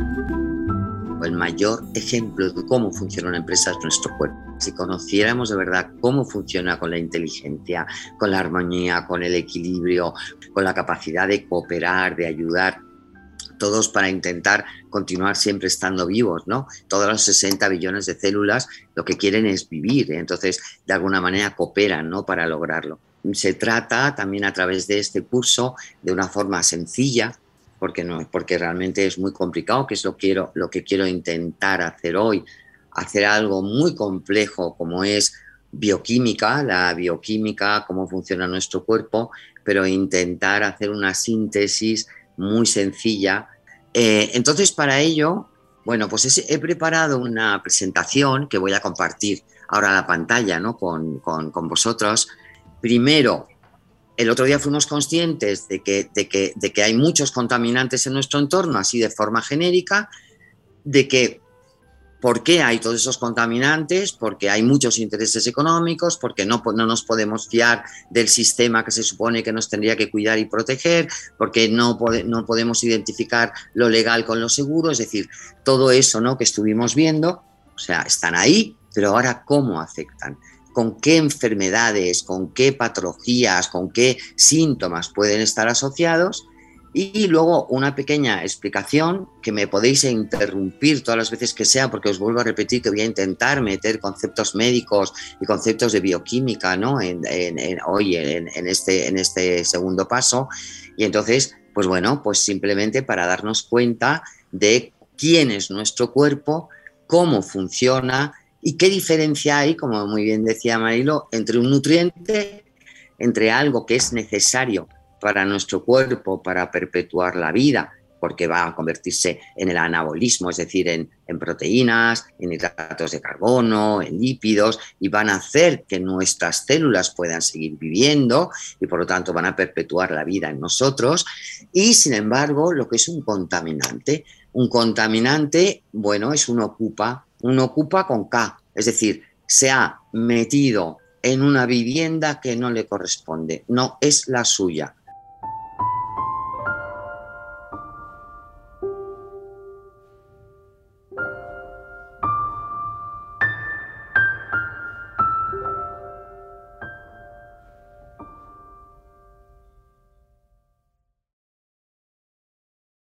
El mayor ejemplo de cómo funciona una empresa es nuestro cuerpo. Si conociéramos de verdad cómo funciona con la inteligencia, con la armonía, con el equilibrio, con la capacidad de cooperar, de ayudar, todos para intentar continuar siempre estando vivos, ¿no? Todos los 60 billones de células lo que quieren es vivir, ¿eh? Entonces, de alguna manera cooperan, ¿no? Para lograrlo. Se trata también a través de este curso de una forma sencilla, porque realmente es muy complicado, que es lo que quiero intentar hacer hoy, hacer algo muy complejo como es bioquímica, la bioquímica, cómo funciona nuestro cuerpo, pero intentar hacer una síntesis muy sencilla. Entonces, para ello, bueno, pues he preparado una presentación que voy a compartir ahora a la pantalla, ¿no? con vosotros. Primero, el otro día fuimos conscientes de que hay muchos contaminantes en nuestro entorno, así de forma genérica, de que ¿por qué hay todos esos contaminantes? Porque hay muchos intereses económicos, porque no nos podemos fiar del sistema que se supone que nos tendría que cuidar y proteger, porque no podemos identificar lo legal con lo seguro, es decir, todo eso, ¿no?, que estuvimos viendo, o sea, están ahí, pero ahora ¿cómo afectan? ¿Con qué enfermedades, con qué patologías, con qué síntomas pueden estar asociados? Y luego una pequeña explicación que me podéis interrumpir todas las veces que sea, porque os vuelvo a repetir que voy a intentar meter conceptos médicos y conceptos de bioquímica, ¿no?, hoy en este segundo paso. Y entonces, pues bueno, pues simplemente para darnos cuenta de quién es nuestro cuerpo, cómo funciona y qué diferencia hay, como muy bien decía Marilo, entre un nutriente, entre algo que es necesario para nuestro cuerpo, para perpetuar la vida, porque va a convertirse en el anabolismo, es decir, en proteínas, en hidratos de carbono, en lípidos, y van a hacer que nuestras células puedan seguir viviendo y por lo tanto van a perpetuar la vida en nosotros. Y sin embargo, lo que es un contaminante, bueno, es un ocupa con K, es decir, se ha metido en una vivienda que no le corresponde, no es la suya.